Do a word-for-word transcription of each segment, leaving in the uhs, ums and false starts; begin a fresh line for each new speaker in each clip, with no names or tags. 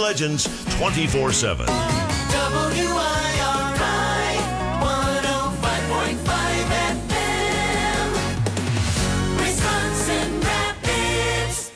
legends twenty-four seven.
W I R I one oh five point five F M, Wisconsin Rapids.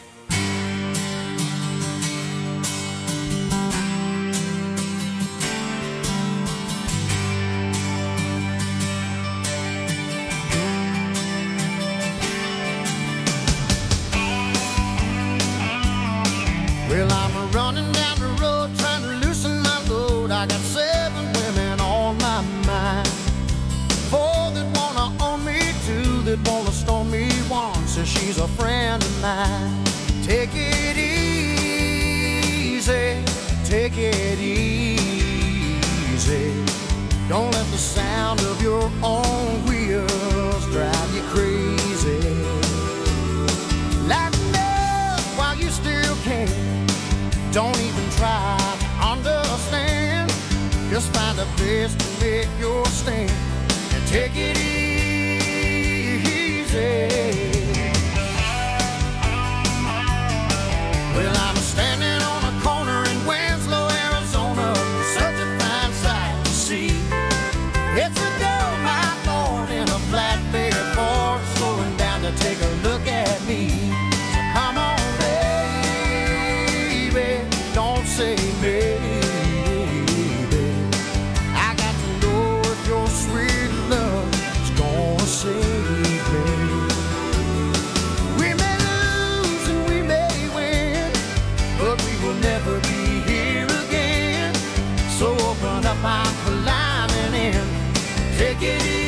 Well, I'm running down the road trying to loosen my load. I got seven women on my mind. Four that wanna own me, two that wanna stone me, one says she's a friend of mine. Take it easy, take it easy. Don't let the sound of your own wheels drive you crazy. Lighten up while you still can. Don't even try to understand. Just find a place to make your stand and take it easy. Well, I'm standing on a corner in Winslow, Arizona, such a fine sight to see. It's a girl, my lord, in a flatbed Ford, slowing down to take a look at me. So come on, don't say maybe. I got to know if your sweet love is gonna save me. We may lose and we may win, but we will never be here again. So open up my line and in, take it easy.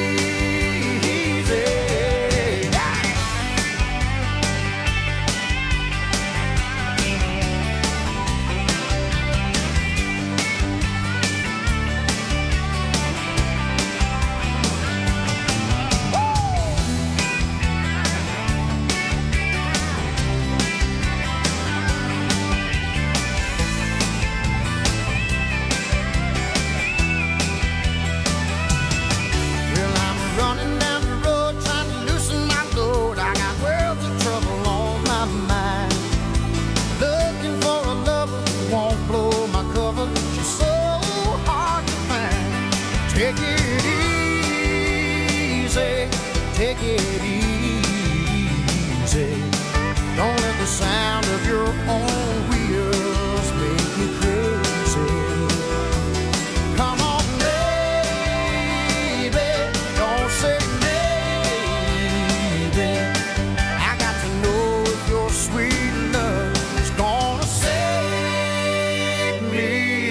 Take it easy, take it easy. Don't let the sound of your own wheels make you crazy. Come on, baby, don't say maybe. I got to know if your sweet love is gonna save me.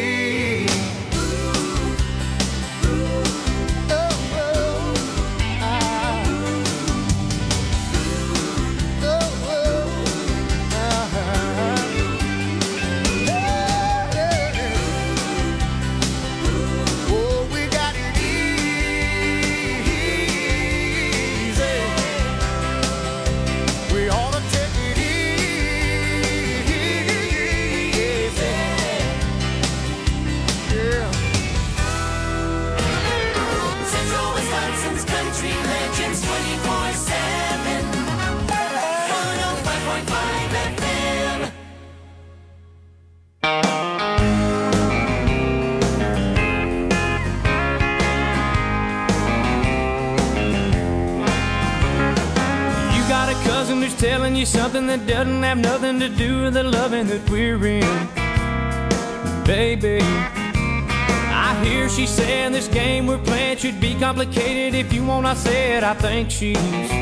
Telling you something that doesn't have nothing to do with the loving that we're in. Baby, I hear she saying this game we're playing should be complicated. If you want, I said I think she's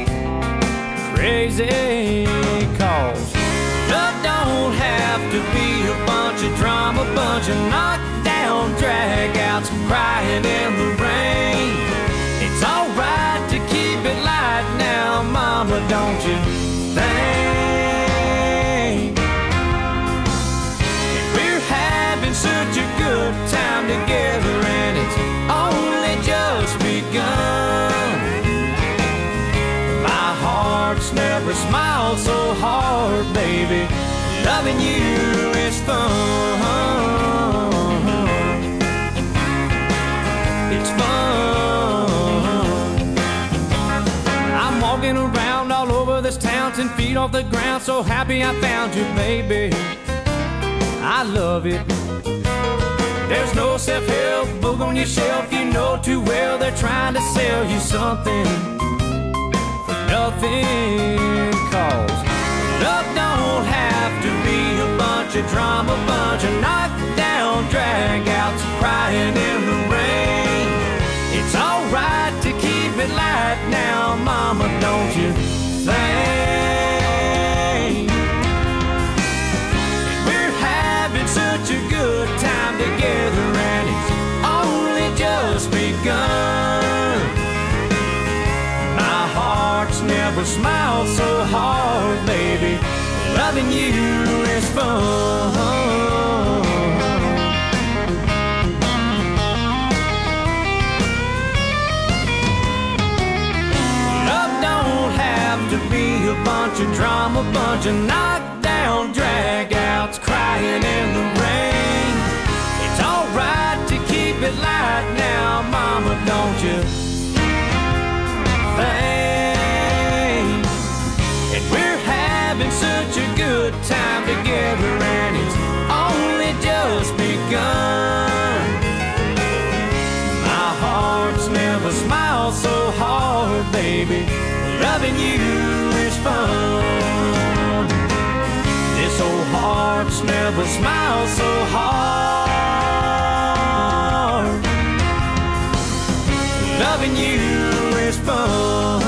crazy. Cause love don't have to be a bunch of drama, bunch of knockdown dragouts, crying in the rain. It's alright to keep it light now, mama, don't you think? We're having such a good time together, and it's only just begun. My heart's never smiled so hard, baby. Loving you is fun. It's fun. I'm walking around all over this town, ten feet off the ground, so happy I found you, baby. I love it. There's no self-help book on your shelf. You know too well they're trying to sell you something for nothing. Cause love don't have to be a bunch of drama, bunch of knockdown dragouts crying in the rain. It's alright to keep it light now, mama, don't you think? We're having such a good time together and it's only just begun. My heart's never smiled so hard, baby. Loving you is fun. To be a bunch of drama, bunch of knockdown dragouts crying in the rain. It's alright to keep it light now, mama, don't you think? And we're having such a good time together and it's only just begun. My heart's never smiled so hard, baby. Loving you is fun. This old heart's never smiled so hard. Loving you is fun.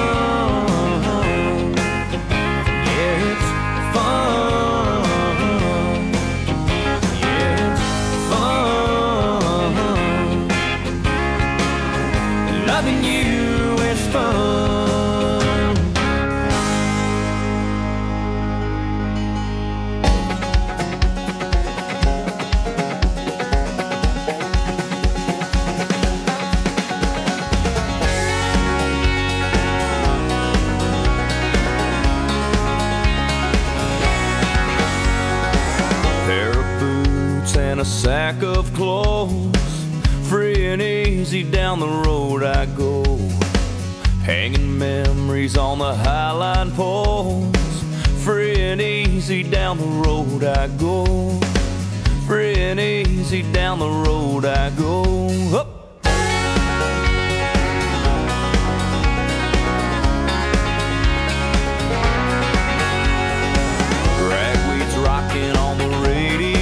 Yeah, it's fun. Yeah, it's fun. Loving you is fun. A sack of clothes, free and easy down the road I go, hanging memories on the highline poles. Free and easy down the road I go, free and easy down the road I go. Up. Ragweed's rocking on the radio.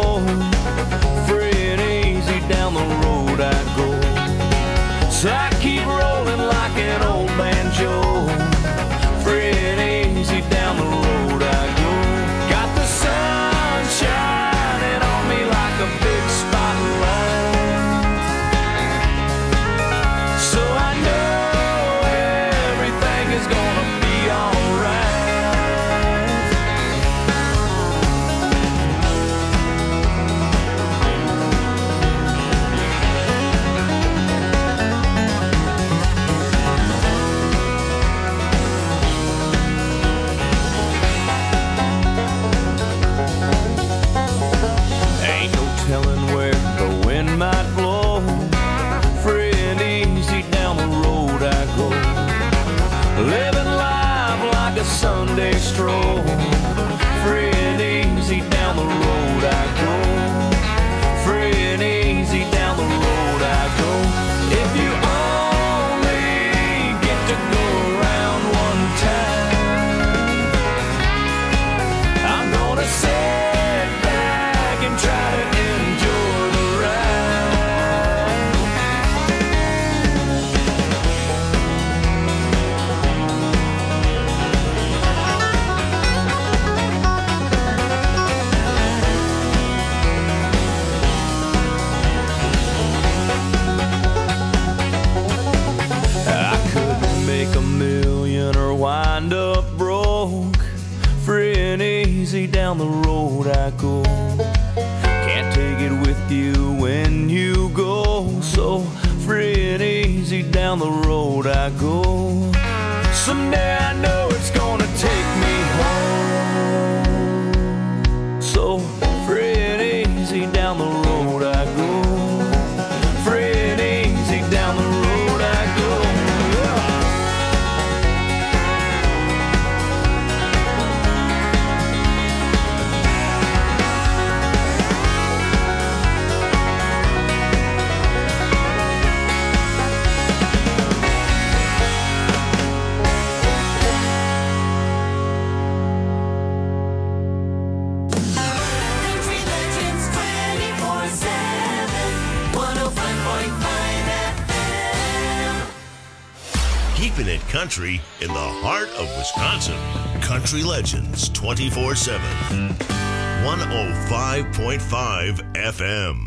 Down the road I go, so I keep rolling like an old banjo. Free and easy down the road I go. Got the sun shining on me like a big spotlight, so I know everything is gonna be alright. Might blow. Free and easy down the road I go, living life like a Sunday stroll. Free and easy down the road I go, free and easy down the road I go. If you only get to go around one time, I'm gonna sit back and try to enjoy the ride. I couldn't make a million or wind up broke. Free and easy down the road I go. Can't take it with you when you go, so free and easy down the road I go. Someday I know it's gonna take me home, so free and easy down the road I go. Free and easy down the road I go. Yeah.
keeping it country in the heart of Wisconsin. Country Legends twenty-four seven. one oh five point five F M.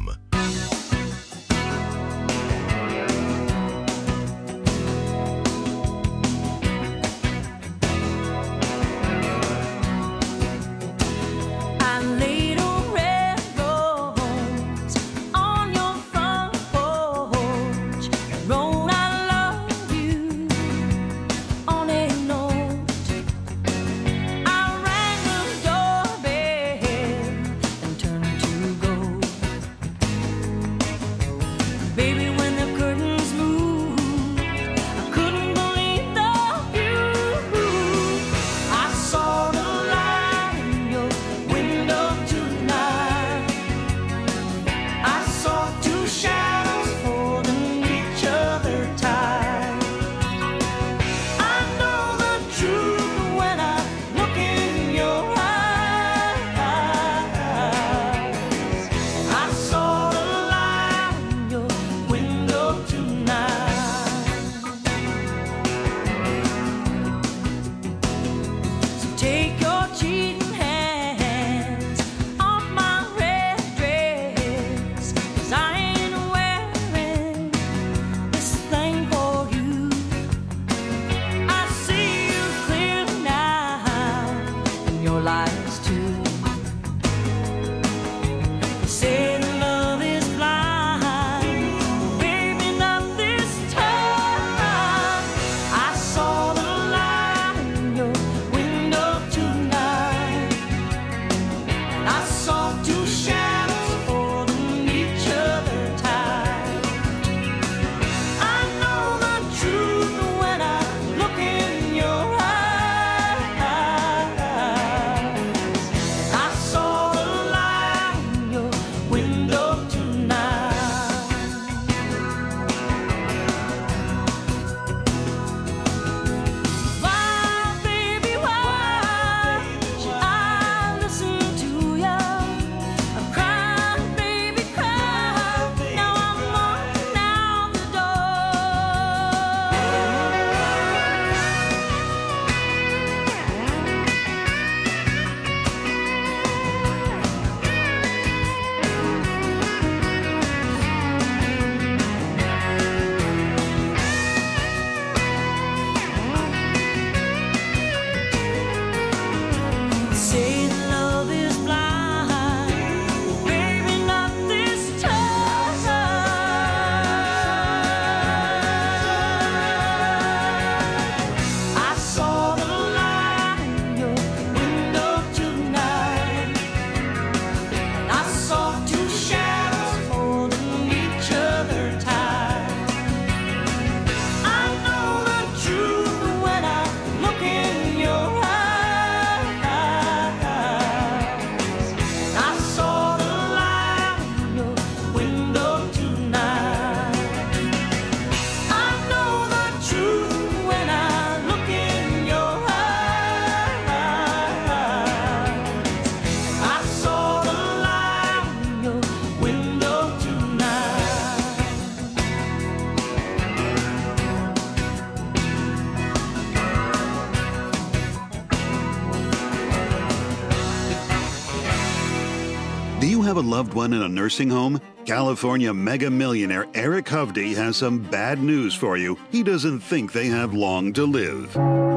Do you have a loved one in a nursing home? California mega millionaire Eric Hovde has some bad news for you. He doesn't think they have long to live.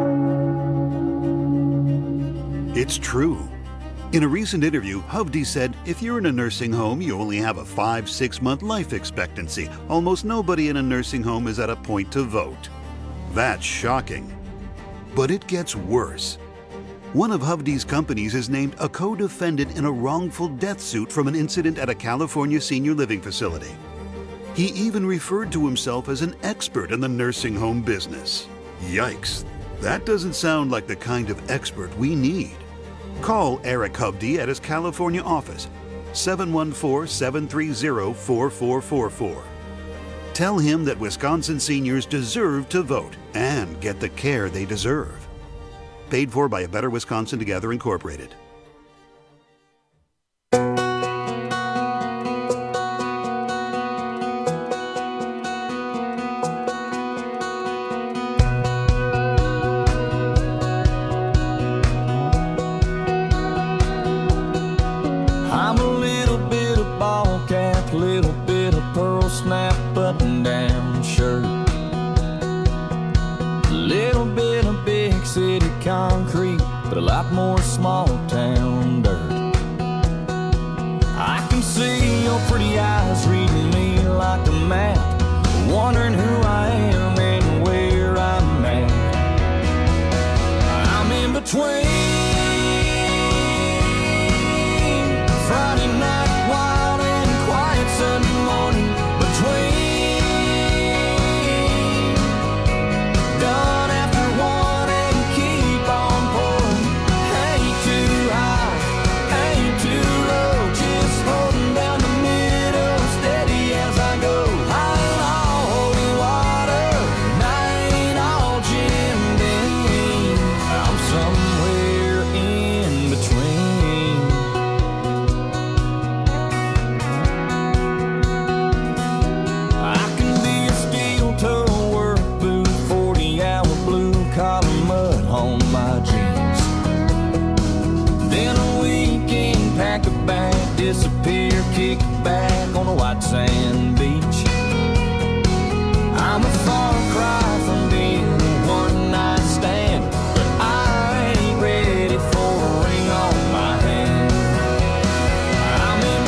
It's true. In a recent interview, Hovde said, if you're in a nursing home, you only have a five, six month life expectancy. Almost nobody in a nursing home is at a point to vote. That's shocking. But it gets worse. One of Hovde's companies is named a co-defendant in a wrongful death suit from an incident at a California senior living facility. He even referred to himself as an expert in the nursing home business. Yikes, that doesn't sound like the kind of expert we need. Call Eric Hovde at his California office, seven one four, seven three zero, four four four four. Tell him that Wisconsin seniors deserve to vote and get the care they deserve. Paid for by A Better Wisconsin Together, Incorporated.
more small town dirt. I can see your pretty eyes reading me like a map, wondering who I am and where I'm at. I'm in between Friday night wild and quiet Sunday morning, between done after one and keep on pouring. Ain't too high, ain't too low, just holding down the middle, steady as I go. I ain't all holy water, and I ain't all Jim Beam. I'm somewhere in between. I can be a steel-toe work boot, forty-hour blue-collar mud on my jeans. Then a weekend, pack a bag, disappear, kick back on a white sand beach. I'm a far cry from being a one-night stand, but I ain't ready for a ring on my hand. I'm in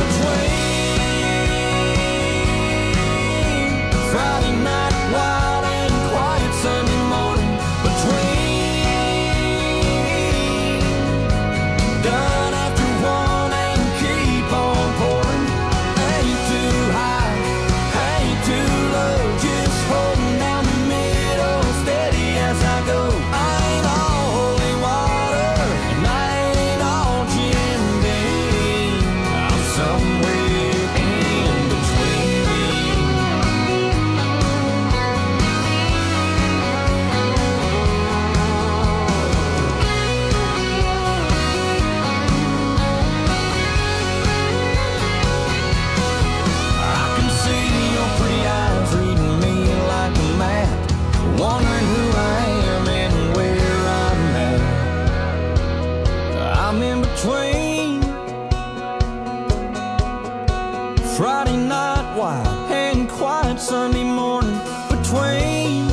between Friday night wild and quiet Sunday morning, between done after one and keep on pouring. Ain't too high, ain't too low, just holding down the middle, steady as I go. I ain't all holy water, and I ain't all Jim Beam. I'm somewhere in between. I can see your pretty eyes reading me like a map, wondering who I am and where I'm at. I'm in between Friday night wild and quiet Sunday morning, between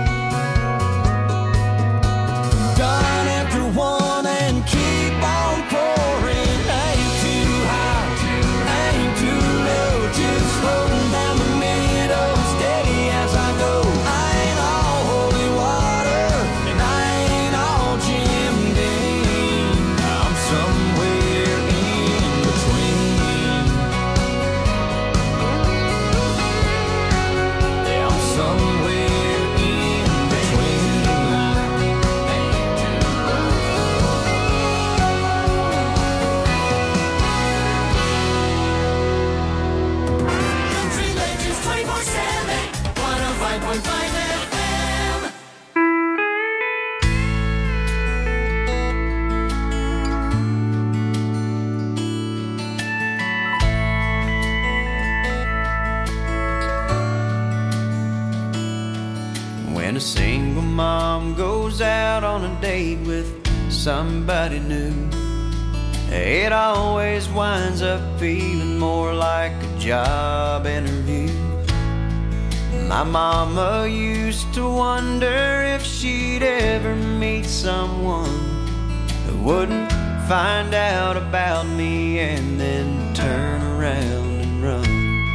done after one and keep on pouring. Ain't too high, ain't too low, just holding down the middle, steady as I go. I ain't all holy water, and I ain't all Jim Beam. I'm somewhere in between. Yeah, I'm somewhere in between.
Country Legends twenty-four seven, one oh five point five F M.
When a single mom goes out on a date with somebody new, it always winds up feeling more like a job interview. My mama used to wonder if she'd ever meet someone who wouldn't find out about me and then turn around and run.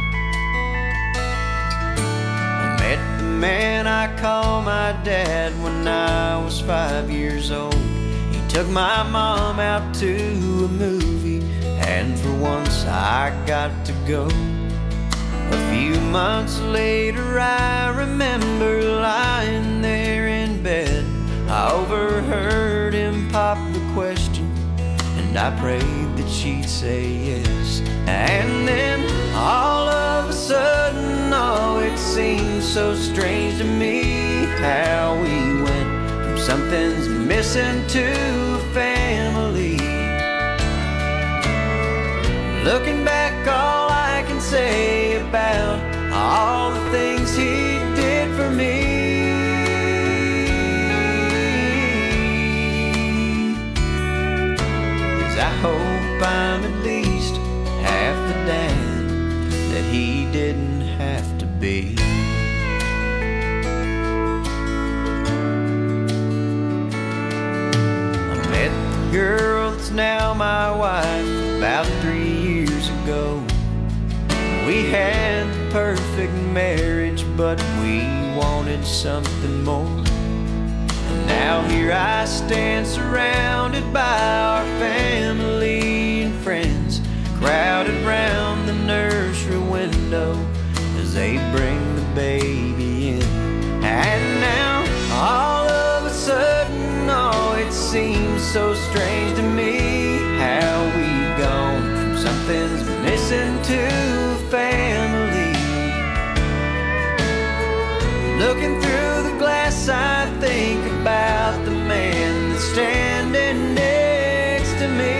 I met the man I call my dad when I was five years old. He took my mom out to a movie, and for once I got to go. A few months later I remember lying there in bed. I overheard him pop the question, and I prayed that she'd say yes. And then all of a sudden, oh, it seemed so strange to me how we went from something's missing to a family. Looking back, all I can say about all the things he did for me is I hope I'm at least half the dad that he didn't have to be. I met the girl that's now my wife about three years ago. We had the perfect marriage, but we wanted something more. And now here I stand surrounded by our family and friends, crowded round the nursery window as they bring the baby in. And now all of a sudden, oh, it seems so strange to me how we've gone from something's missing to family. Looking through the glass, I think about the man that's standing next to me.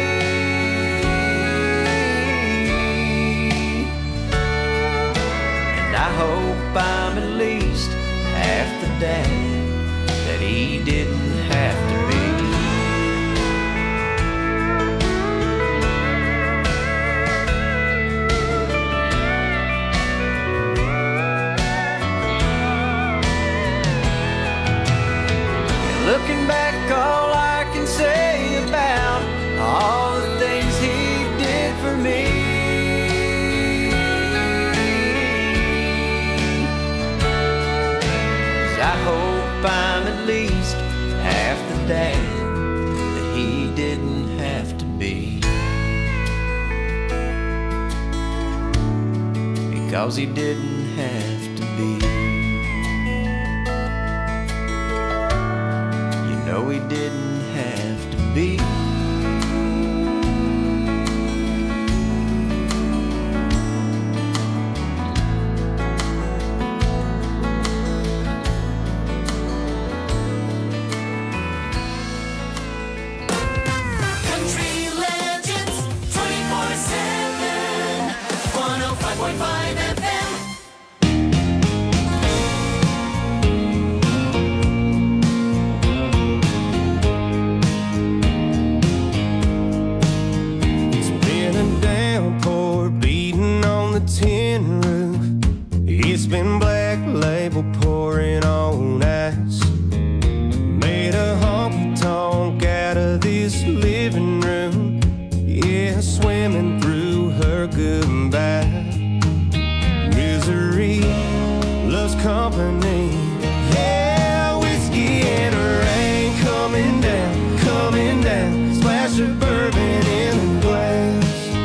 And I hope I'm at least half the dad that he didn't have to be. Looking back, all I can say about all the things he did for me is I hope I'm at least half the dad that he didn't have to be, because he didn't have to be. No, he didn't have to be.
Country Legends twenty-four seven, one oh five point five F M.
Tin roof, it's been black label pouring on ice. Made a honky tonk out of this living room, yeah, swimming through her goodbye. Misery loves company, yeah, whiskey and rain coming down, coming down, splash of bourbon in the glass.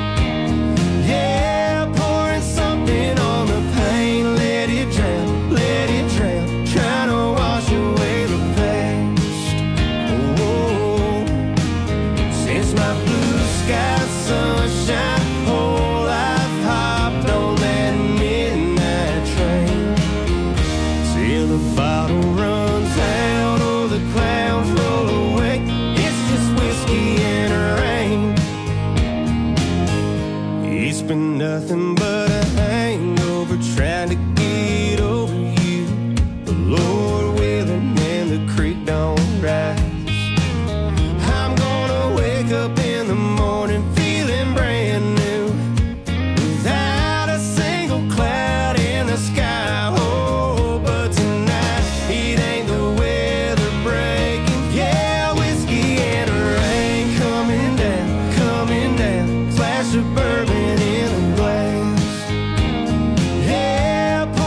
Nothing but a hangover trying to get over you. The Lord willing and the creek don't rise. I'm gonna wake up in the morning feeling brand new, without a single cloud in the sky. Oh, but tonight it ain't the weather breaking. Yeah, whiskey and rain coming down, coming down, flash of bourbon in the glass. Yeah,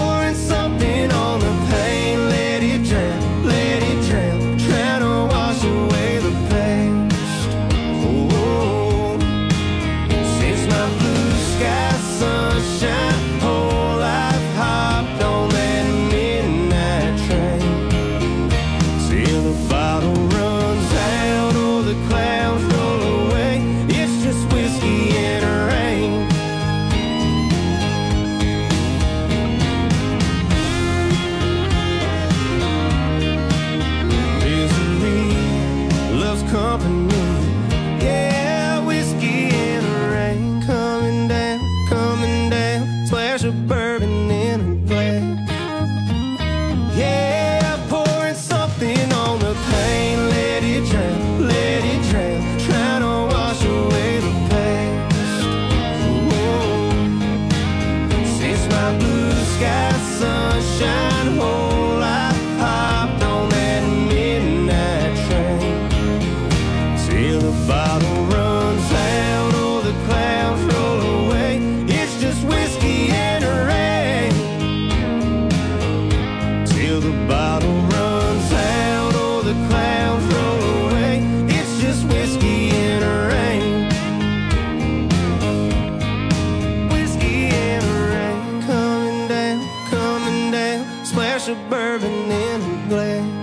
splash of bourbon in her glass.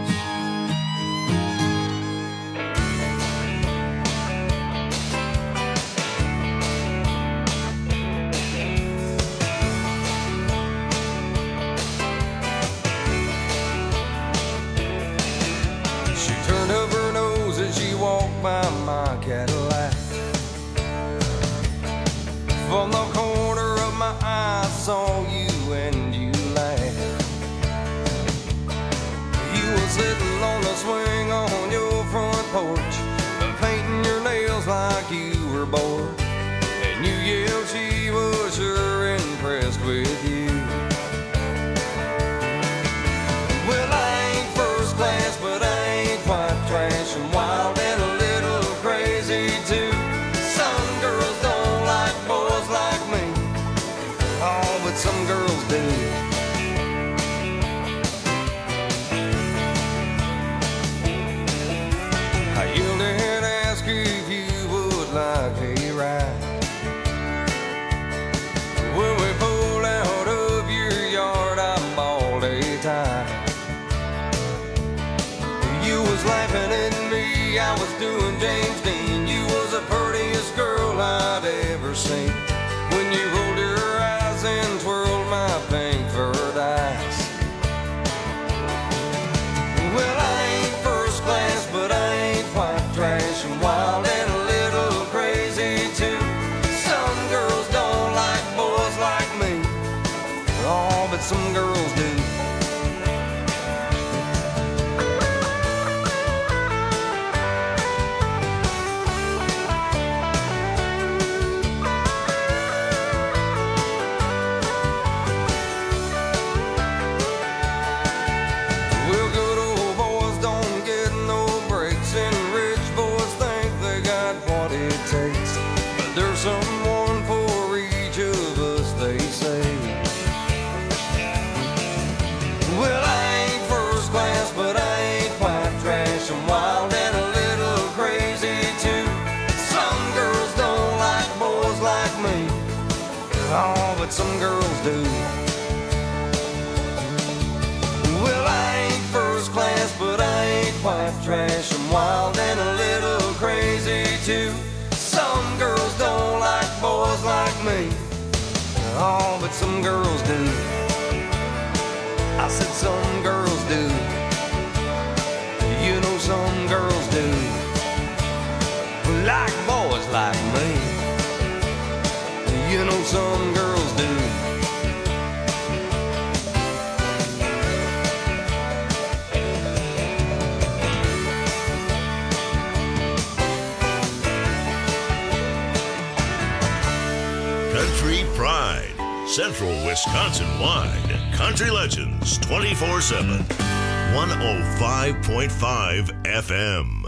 She turned up her nose as she walked by my Cadillac. From the corner of my eye, I saw you and you laughed. You were sitting on the swing on your front porch, painting your nails like you were bored. And you yelled she was sure impressed with you. Well, I ain't first class, but I ain't quite trash, and wild and a little crazy too. Some girls don't like boys like me, oh, but some girls do. I yelled and asked if you would like a ride. When we pulled out of your yard, I bawled a tie. You was laughing at me, I was doing James Dean. You was the prettiest girl I'd ever seen. When you rolled your eyes and twirled my pink furred eyes. Well, I ain't first class, but I ain't quite trash, and wild and a little crazy too. Some girls don't like boys like me, oh, but some girls do. Well, good old boys don't get no breaks, and rich boys think they got what it takes. But there's someone for each of us, they say. Well, I ain't first class, but I ain't quite trash, and wild and a little crazy too. Some girls don't like boys like me, oh, but some girls do. Well, I ain't first class, but I ain't quite trash, I'm wild and a little crazy too. Some girls don't like boys like me, oh, but some girls do. I said some girls do. You know some girls do. Like boys like me. You know some girls do.
Country Pride, Central Wisconsin wide. Country Legends twenty-four seven. one oh five point five F M.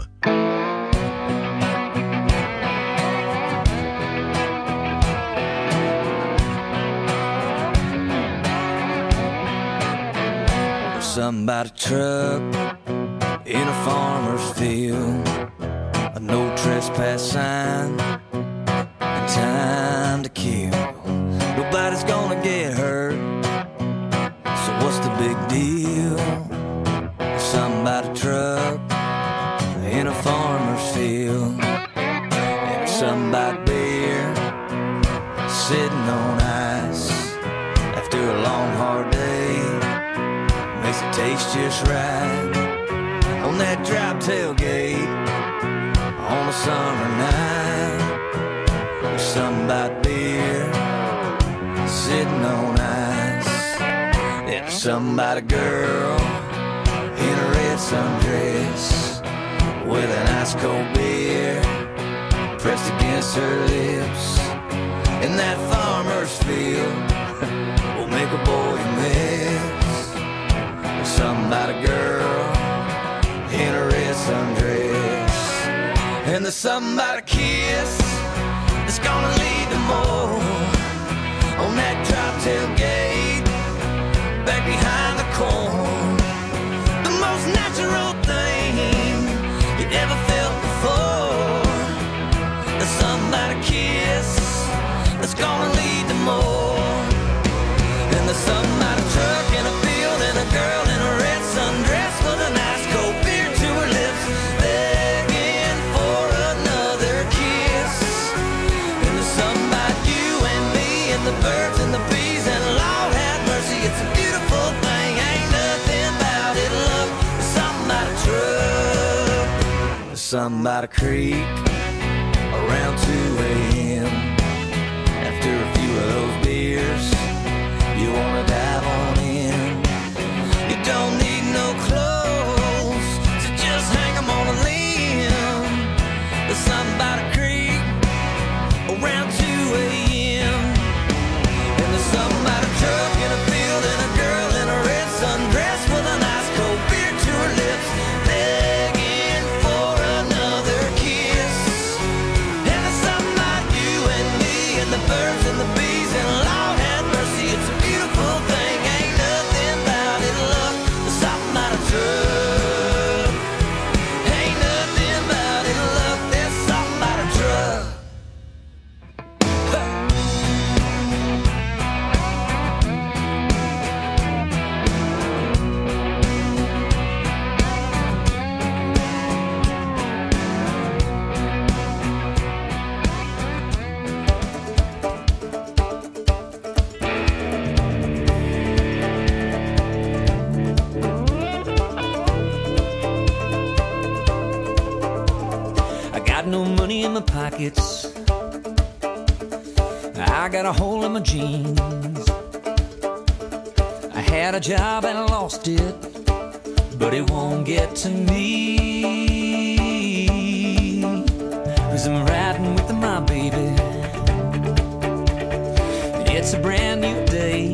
Something about a truck in a farmer's field, a no trespass sign, and time to kill. Nobody's gonna get hurt, so what's the big deal? Something about a truck in a farmer's field, and something about beer sitting on ice after a long hard day. Makes it taste just right on that drop tailgate on a summer night. There's something about beer sitting on ice. There's something about a girl in a red sundress with an ice cold beer pressed against her lips. In that farmer's field will make a boy miss. Something about a girl in a red sundress, and there's something about a kiss that's gonna lead to more on that drop tailgate back behind the corn. The most natural thing you ever felt before. There's something about a kiss that's gonna lead to more, and there's something about a truck in a field and a girl and the birds and the bees, and Lord have mercy, it's a beautiful thing. Ain't nothing about it, look, there's something about a truck, there's something about a creek around two a.m. After a few of those beers, you wanna dive on in. You don't need no clothes, so just hang 'em on a limb. There's something about a creek around two a.m. And there's something about a truck in a field and a girl in a red sundress with a nice cold beer to her lips, begging for another kiss. And there's something about you and me and the birds and the bees, and Lord have mercy, it's a beautiful thing. Ain't nothing about it, look, there's something about a truck. Ain't nothing about it, look, there's something about a truck. I got no money in my pockets, I got a hole in my jeans. I had a job and I lost it, but it won't get to me, 'cause I'm riding with my baby. It's a brand new day,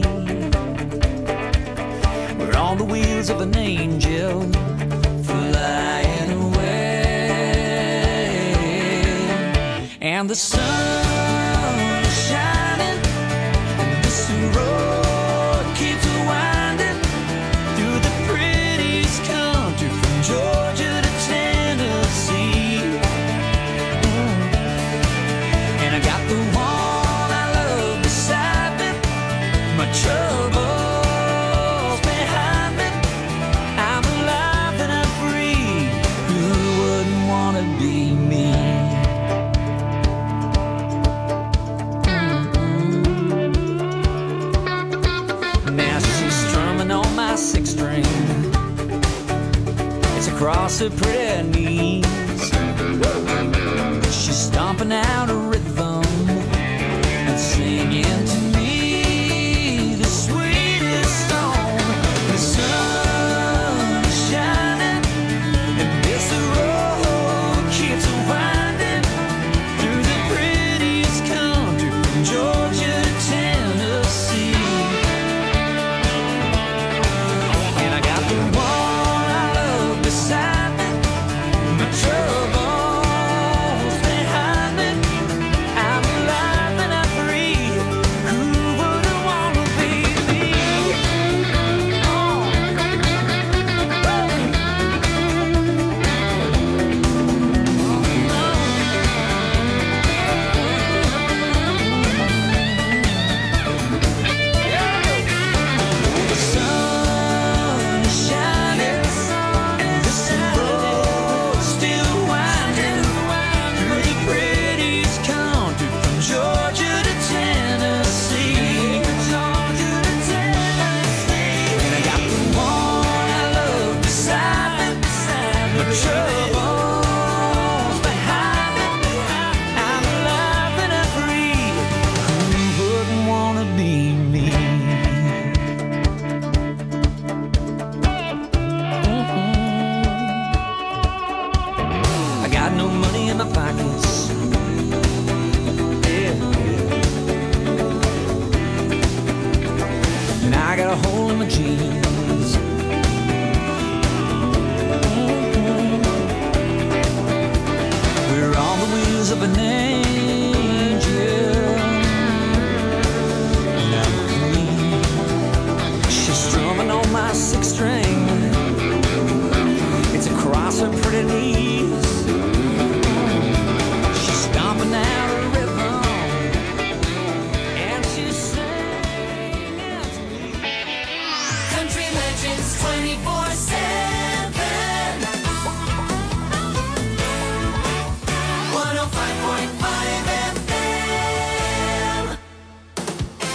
we're on the wheels of an angel flying away, and the sun is shining, and this road keeps winding through the prettiest country from Georgia to Tennessee. Mm. And I got the one I love beside me, my troubles behind me. I'm alive and I'm free, who wouldn't want to be me? Now she's strumming on my six string, it's across her pretty knees. She's stomping out a rhythm and singing to me the sweetest song. The sun is shining, and this road keeps winding through the prettiest country from Georgia to Tennessee. And I got the one I love beside me, my troubles behind me. I'm alive and I'm free, who wouldn't want to be me? Oh. The sun is shining, and this road still winding through the prettiest country from Georgia to Tennessee. Georgia to Tennessee. And I got the one I love beside me, my troubles behind me. I'm alive and I'm free, who wouldn't want to be me? I got no money in my pockets, yeah, and I got a hole in my jeans. We're on the wheels of an angel, and I'm clean. She's strumming on my six string, it's across her pretty knees. She's stomping out a rhythm, and she's singing to me.
Country Legends twenty-four seven. one oh five point five F M.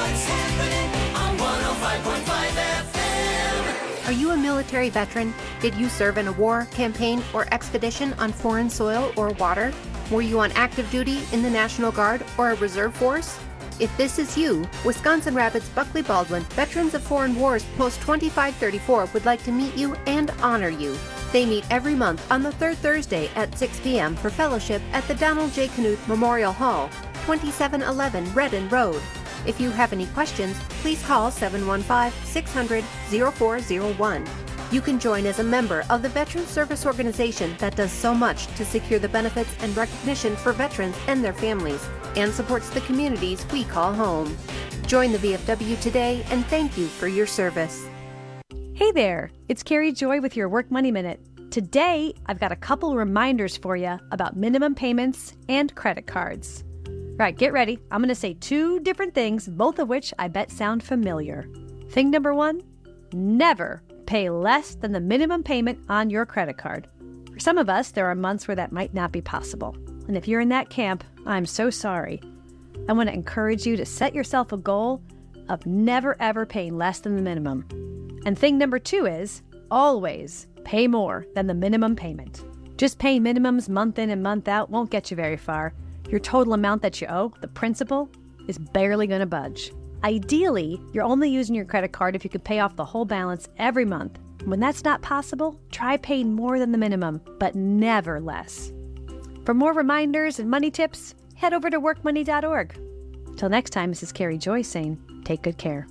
what's happening on one oh five point five F M.
Are you a military veteran? Did you serve in a war, campaign, or expedition on foreign soil or water? Were you on active duty in the National Guard or a reserve force? If this is you, Wisconsin Rapids Buckley Baldwin Veterans of Foreign Wars Post twenty-five thirty-four would like to meet you and honor you. They meet every month on the third Thursday at six p.m. for fellowship at the Donald J. Knuth Memorial Hall, twenty-seven eleven Redden Road. If you have any questions, please call seven one five, six hundred, oh four oh one. You can join as a member of the Veterans Service Organization that does so much to secure the benefits and recognition for veterans and their families, and supports the communities we call home. Join the V F W today, and thank you for your service.
Hey there, it's Carrie Joy with your Work Money Minute. Today, I've got a couple reminders for you about minimum payments and credit cards. Right, get ready. I'm going to say two different things, both of which I bet sound familiar. Thing number one, never pay less than the minimum payment on your credit card. For some of us, there are months where that might not be possible. And if you're in that camp, I'm so sorry. I want to encourage you to set yourself a goal of never ever paying less than the minimum. And thing number two is always pay more than the minimum payment. Just paying minimums month in and month out won't get you very far. Your total amount that you owe, the principal, is barely going to budge. Ideally, you're only using your credit card if you could pay off the whole balance every month. When that's not possible, try paying more than the minimum, but never less. For more reminders and money tips, head over to work money dot org. Till next time, this is Carrie Joy saying, take good care.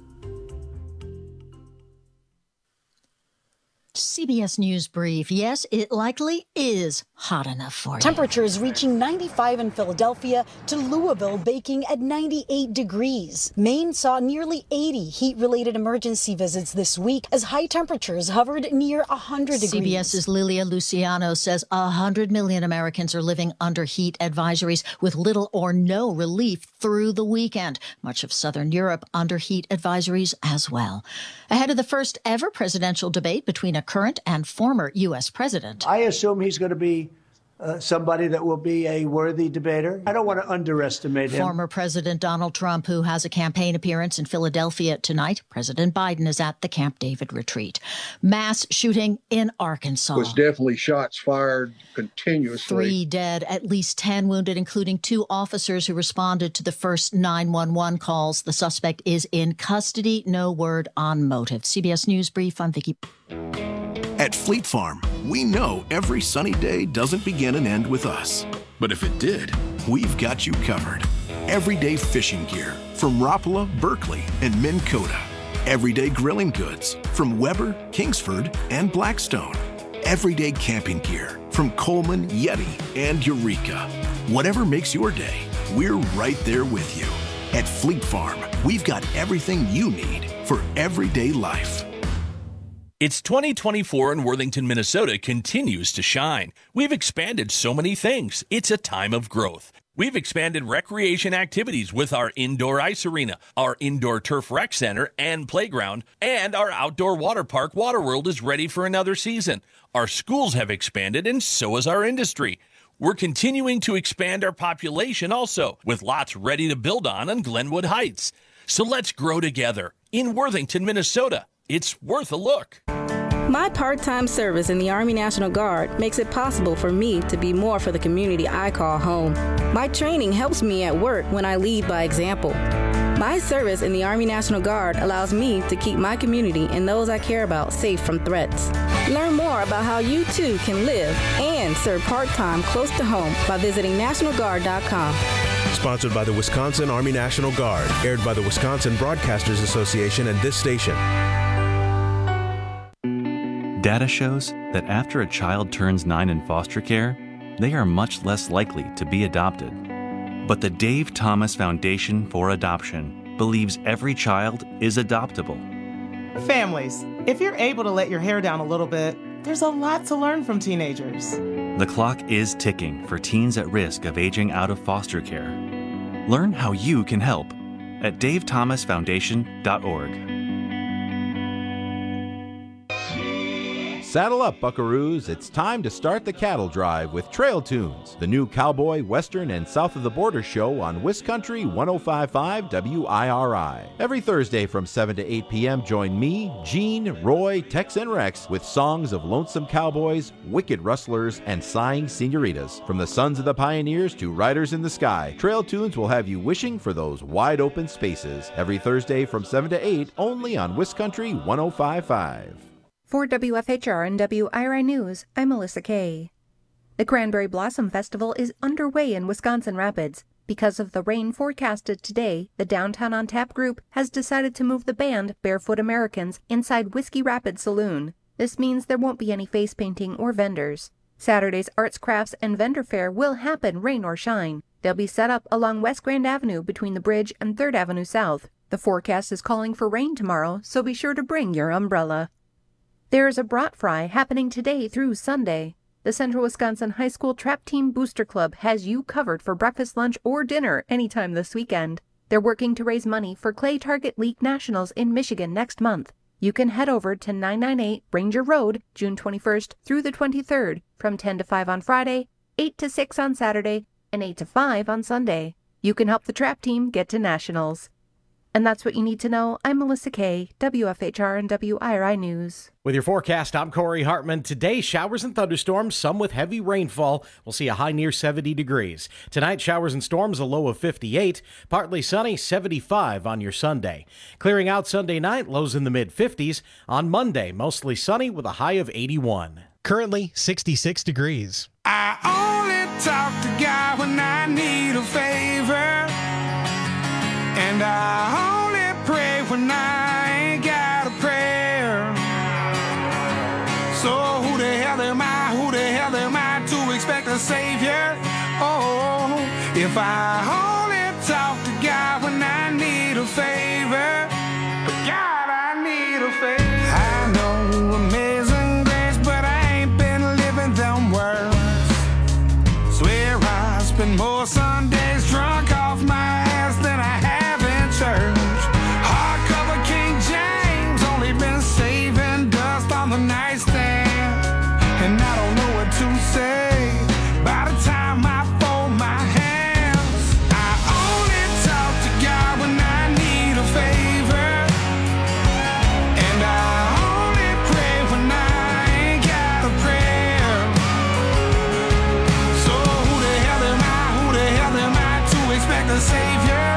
C B S News Brief. Yes, it likely is hot enough for you.
Temperatures reaching ninety-five in Philadelphia to Louisville baking at ninety-eight degrees. Maine saw nearly eighty heat-related emergency visits this week as high temperatures hovered near one hundred degrees.
CBS's Lilia Luciano says one hundred million Americans are living under heat advisories with little or no relief through the weekend. Much of southern Europe under heat advisories as well. Ahead of the first ever presidential debate between a current and former U S president.
I assume he's going to be uh, somebody that will be a worthy debater. I don't want to underestimate him.
Former President Donald Trump, who has a campaign appearance in Philadelphia tonight. President Biden is at the Camp David retreat. Mass shooting in Arkansas.
Was definitely shots fired continuously.
Three dead, at least ten wounded, including two officers who responded to the first nine one one calls. The suspect is in custody. No word on motive. C B S News Brief, I'm Vicki.
At Fleet Farm, we know every sunny day doesn't begin and end with us. But if it did, we've got you covered. Everyday fishing gear from Rapala, Berkeley, and Minn Kota. Everyday grilling goods from Weber, Kingsford, and Blackstone. Everyday camping gear from Coleman, Yeti, and Eureka. Whatever makes your day, we're right there with you. At Fleet Farm, we've got everything you need for everyday life.
It's twenty twenty-four and Worthington, Minnesota continues to shine. We've expanded so many things. It's a time of growth. We've expanded recreation activities with our indoor ice arena, our indoor turf rec center and playground, and our outdoor water park Waterworld is ready for another season. Our schools have expanded and so has our industry. We're continuing to expand our population also, with lots ready to build on on Glenwood Heights. So let's grow together in Worthington, Minnesota. It's worth a look.
My part-time service in the Army National Guard makes it possible for me to be more for the community I call home. My training helps me at work when I lead by example. My service in the Army National Guard allows me to keep my community and those I care about safe from threats. Learn more about how you too can live and serve part-time close to home by visiting national guard dot com.
Sponsored by the Wisconsin Army National Guard, aired by the Wisconsin Broadcasters Association and this station.
Data shows that after a child turns nine in foster care, they are much less likely to be adopted. But the Dave Thomas Foundation for Adoption believes every child is adoptable.
Families, if you're able to let your hair down a little bit, there's a lot to learn from teenagers.
The clock is ticking for teens at risk of aging out of foster care. Learn how you can help at dave thomas foundation dot org.
Saddle up, buckaroos. It's time to start the cattle drive with Trail Tunes, the new cowboy, western, and south of the border show on Wiscountry one oh five point five W I R I. Every Thursday from seven to eight p.m., join me, Gene, Roy, Tex, and Rex with songs of lonesome cowboys, wicked rustlers, and sighing senoritas. From the sons of the pioneers to riders in the sky, Trail Tunes will have you wishing for those wide open spaces. Every Thursday from seven to eight, only on Wiscountry one oh five point five.
For W F H R and W I R I News, I'm Melissa Kay. The Cranberry Blossom Festival is underway in Wisconsin Rapids. Because of the rain forecasted today, the Downtown on Tap group has decided to move the band Barefoot Americans inside Whiskey Rapids Saloon. This means there won't be any face painting or vendors. Saturday's Arts, Crafts, and Vendor Fair will happen rain or shine. They'll be set up along West Grand Avenue between the bridge and third Avenue South. The forecast is calling for rain tomorrow, so be sure to bring your umbrella. There is a brat fry happening today through Sunday. The Central Wisconsin High School Trap Team Booster Club has you covered for breakfast, lunch, or dinner anytime this weekend. They're working to raise money for Clay Target League Nationals in Michigan next month. You can head over to nine ninety-eight Ranger Road, June twenty-first through the twenty-third, from ten to five on Friday, eight to six on Saturday, and eight to five on Sunday. You can help the Trap Team get to Nationals. And that's what you need to know. I'm Melissa Kay, W F H R and W I R I News.
With your forecast, I'm Corey Hartman. Today, showers and thunderstorms, some with heavy rainfall. We'll see a high near seventy degrees. Tonight, showers and storms, a low of fifty-eight. Partly sunny, seventy-five on your Sunday. Clearing out Sunday night, lows in the mid-fifties. On Monday, mostly sunny with a high of eighty-one.
Currently, sixty-six degrees.
I only talk to God when I need a favor. And I only pray when I ain't got a prayer. So who the hell am I, who the hell am I to expect a savior? Oh, if I only talk to God when I need a favor. But God, I need a favor. I know amazing grace, but I ain't been living them words. Swear I spend more Sundays drunk off my ass than I have. Hardcover King James, only been saving dust on the nightstand. And I don't know what to say by the time I fold my hands. I only talk to God when I need a favor. And I only pray when I ain't got a prayer. So who the hell am I, who the hell am I to expect a savior?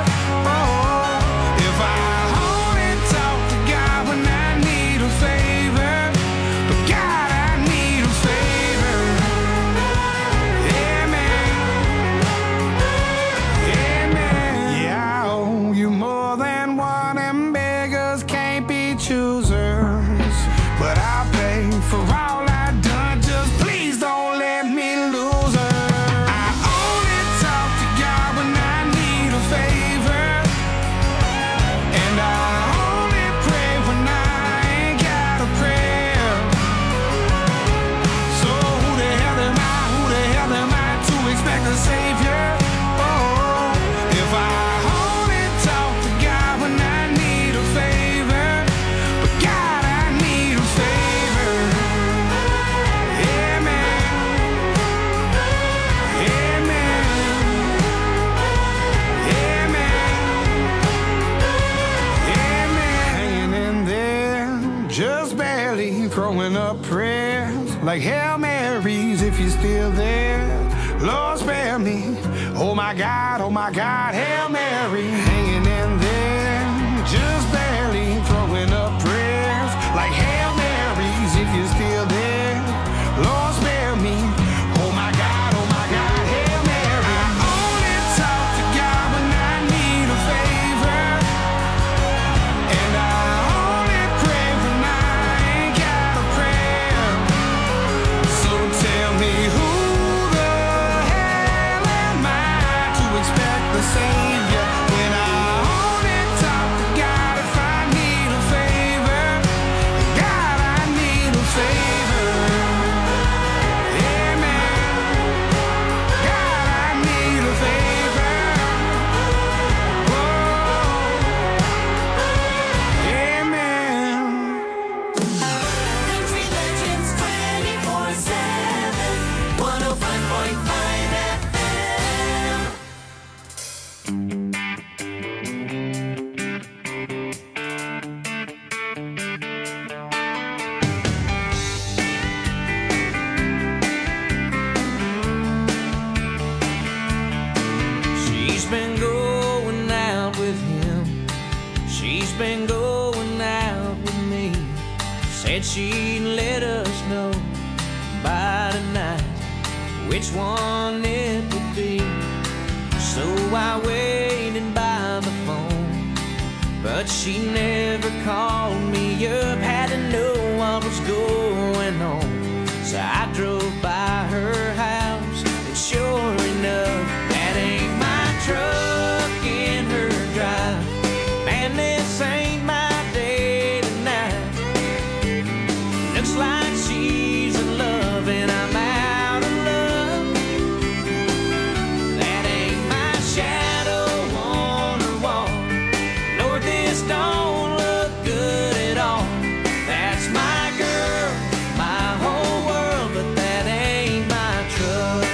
Like Hail Marys, if you're still there, Lord spare me. Oh my God, oh my God, Hail Mary, hanging in there, just barely throwing up prayers. Like Hail Marys, if you're still there, Lord spare me. Oh my God, oh my God, Hail Mary. I only talk to God when I need a favor, and I only pray when I ain't got a prayer. So tell me who the hell am I to expect the Savior when I
She's been going out with me. Said she'd let us know by tonight which one it would be. So I waited by the phone, but she never called me up. Had to know what was going on, so I drove by her house, and sure enough, that ain't my truck in her drive. Man, this ain't my day tonight. Looks like she's in love and I'm out of love. That ain't my shadow on her wall. Lord, this don't look good at all. That's my girl, my whole world, but that ain't my truck.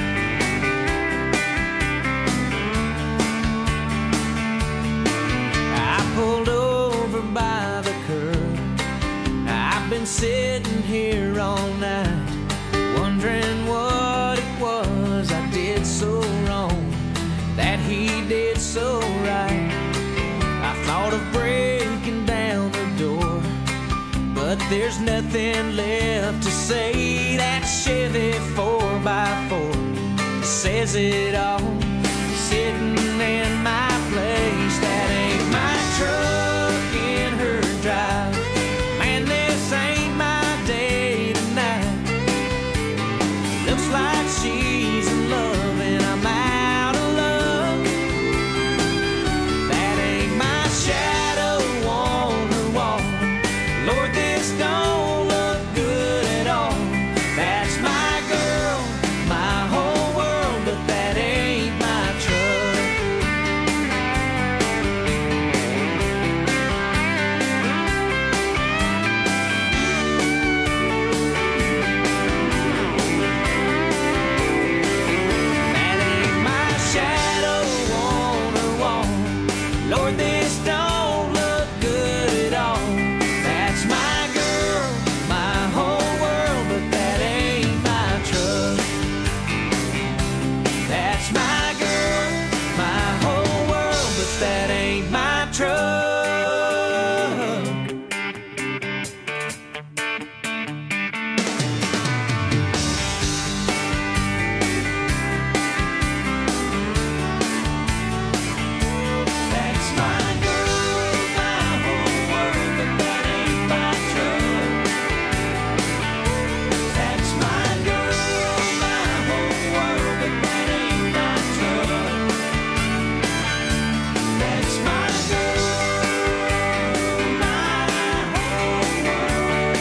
I pulled over by the curb. I've been sitting here all night, wondering what it was I did so wrong, that he did so right. I thought of breaking down the door, but there's nothing left to say. That Chevy four by four says it all, sitting in my place. That ain't my truck in her drive. Man, this ain't my day tonight. Looks like she's in love and I'm out of love. That ain't my shadow on her wall. Lord, this don't look good at all. That's my girl, my whole world, but that ain't my truck. That ain't my shadow on her wall. Lord, this don't look good at all. That's my girl, my whole world, but that ain't my truck. That's my girl, my whole world, but that ain't my truck. That's my girl, my whole world, but that ain't my truck. That's my girl, my whole world, but that ain't my truck. That's my girl, my whole world.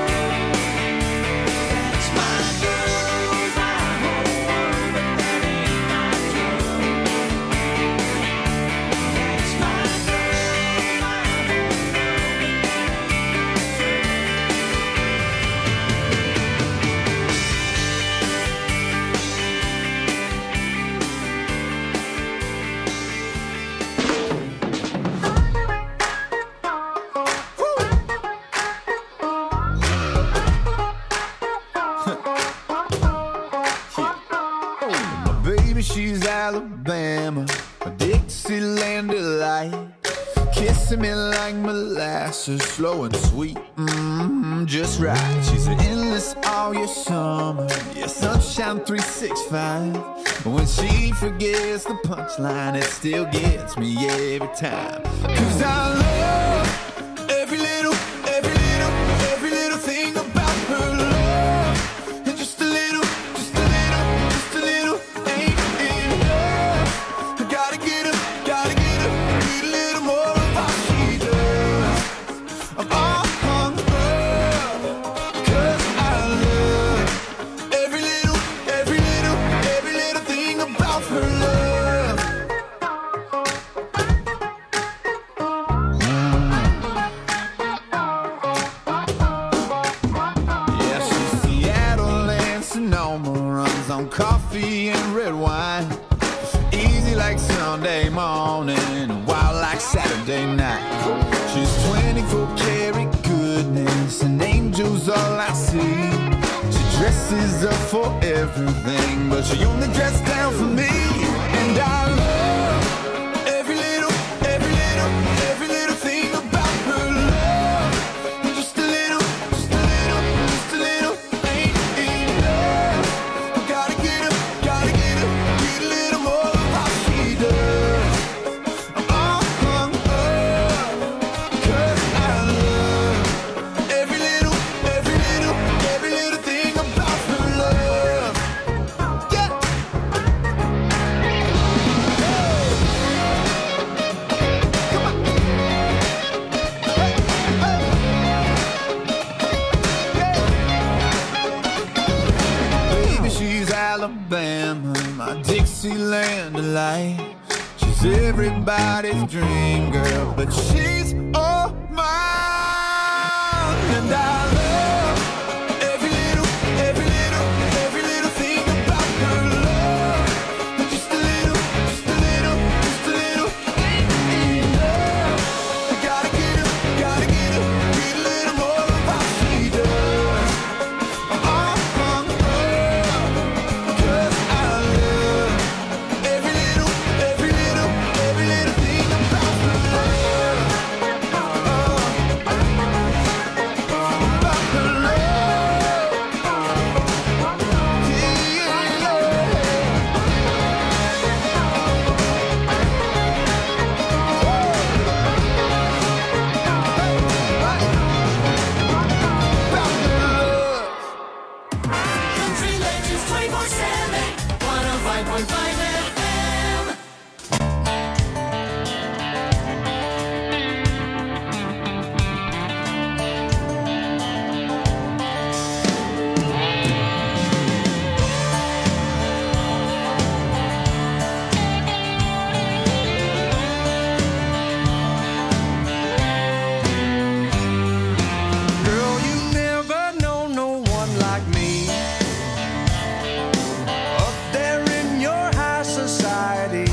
That's my girl, my whole world, but that ain't my truck. That's my girl, my whole
My baby, she's Alabama, a Dixieland delight. Kissing me like molasses, slow and sweet, mm, just right. She's an endless all year summer, yeah, sunshine three sixty-five. When she forgets the punchline, it still gets me every time. Cause I love every little, every little, every little thing about her love. And just a little, just a little, just a little ain't enough. I gotta get her, gotta get her, need a little more of what she does. I'm all hung up, cause I love every little, every little, every little thing about her love. Yeah, she's Seattle and Sonoma, runs on coffee and red wine. Easy like Sunday morning, wild like Saturday night. She's twenty-four karat goodness, and angels all I see. She dresses up for everything, but she only dressed down for me. And I love every little, every little, every little thing Dixieland delight. She's everybody's dream girl, but she's all mine. And I love every little, every little, every little thing about her love. Just a little, just a little, just a little love. I gotta get her, gotta get her, get a little more of how she does. Uh-huh, uh-huh. 'Cause I love every little, every little, every little thing about her love. About her love.
Country Legends twenty-four seven, one oh five point five F M.
Girl, you never know no one like me. Up there in your high society.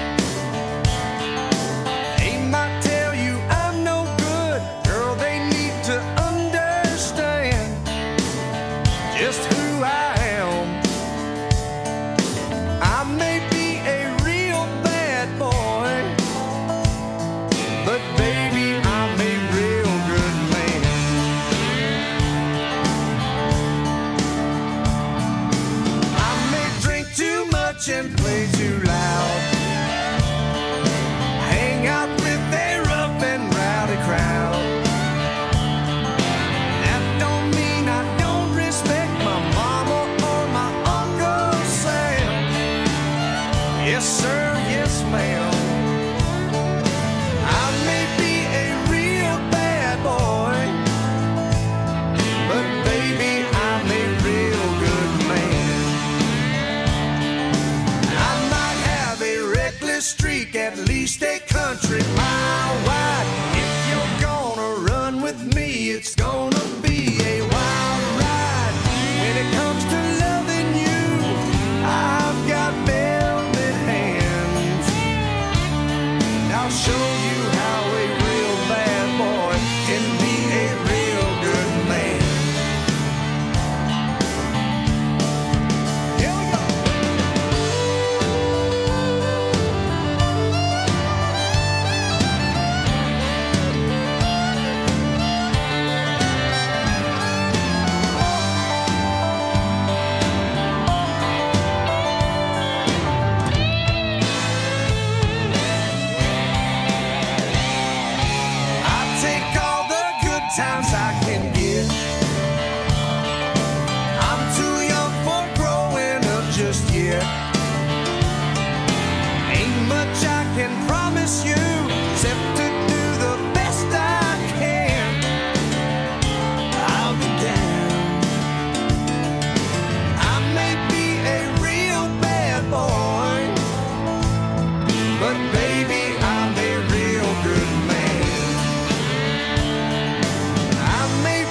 They might tell you I'm no good. Girl, they need to understand just who I am. I may be a real bad boy, but baby, I'm a real good man. I may drink too much and play too loud. Hang out with a rough and rowdy crowd. That don't mean I don't respect my mama or my Uncle Sam. Yes, sir, yes, ma'am. I may be a real bad boy, but baby, I'm a real good man. I might have a reckless streak, at least a country mile wide. If you're gonna run with me, it's gonna be a wild ride. When it comes to loving you, I've got velvet hands. And I'll show you how a real bad boy can be a real good man. Here we go. I take all the good times I can get. I'm too young for growing up just yet. Ain't much I can promise you, except to do the best I can. I'll be down. I may be a real bad boy, but baby, I'm a real good man. I may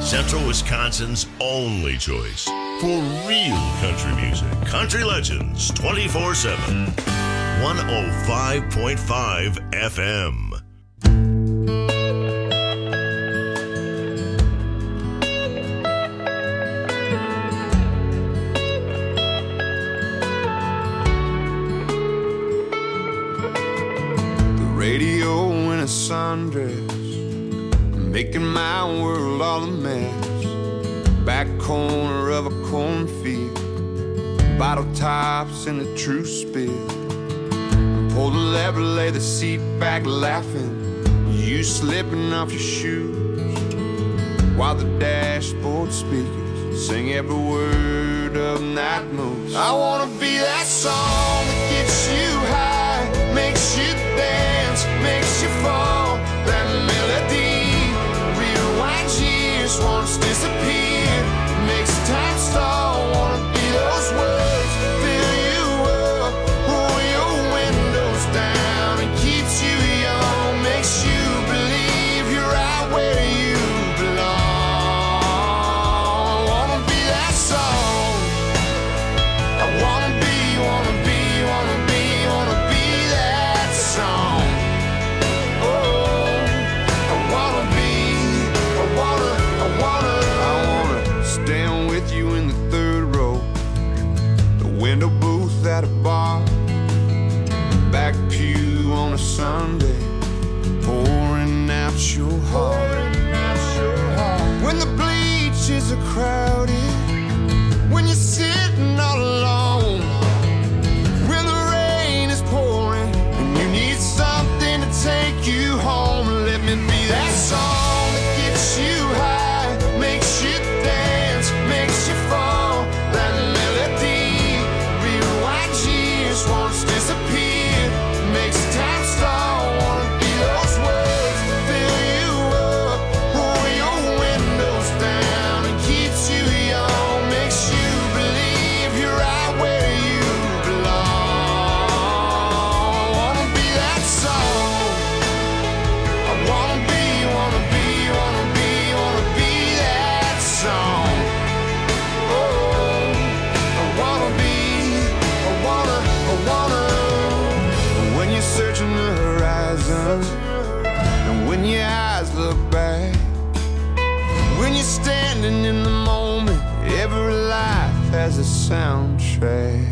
Central Wisconsin's only choice for real country music. Country Legends twenty-four seven. one oh five point five F M.
The radio in a sundress, making my world all a mess. Back corner of a cornfield, bottle tops in a true spill. Pull the lever, lay the seat back laughing, you slipping off your shoes, while the dashboard speakers sing every word of Night Moves. I wanna be that song that gets you high, makes you dance, makes you fall. That melody rewinds years, once disappeared, makes time stall. Wanna be those words, fill you up, roll your windows down, and keeps you young, makes you believe you're right where you belong. I wanna be that song. I wanna be, wanna be, wanna be, wanna be that song. Oh, I wanna be, I wanna, I wanna, I wanna stand with you in the third row, the window booth at a bar, back pew on a Sunday, pouring out your heart. When the bleachers are crowded, when you're sitting all alone, when the rain is pouring and you need something to take you home, let me be that song that gets you high, makes you dance, makes you fall. That melody rewinds years, once disappeared, makes time stall. Wanna be those words, fill you up, roll your windows down, and keeps you young, makes you believe you're right where you belong. Wanna be that song. I wanna be, wanna be, wanna be, wanna be that song. Oh, I wanna be, I wanna, I wanna. When you're searching the horizon, and when your eyes look back, when you're standing in the moment, every life has a soundtrack.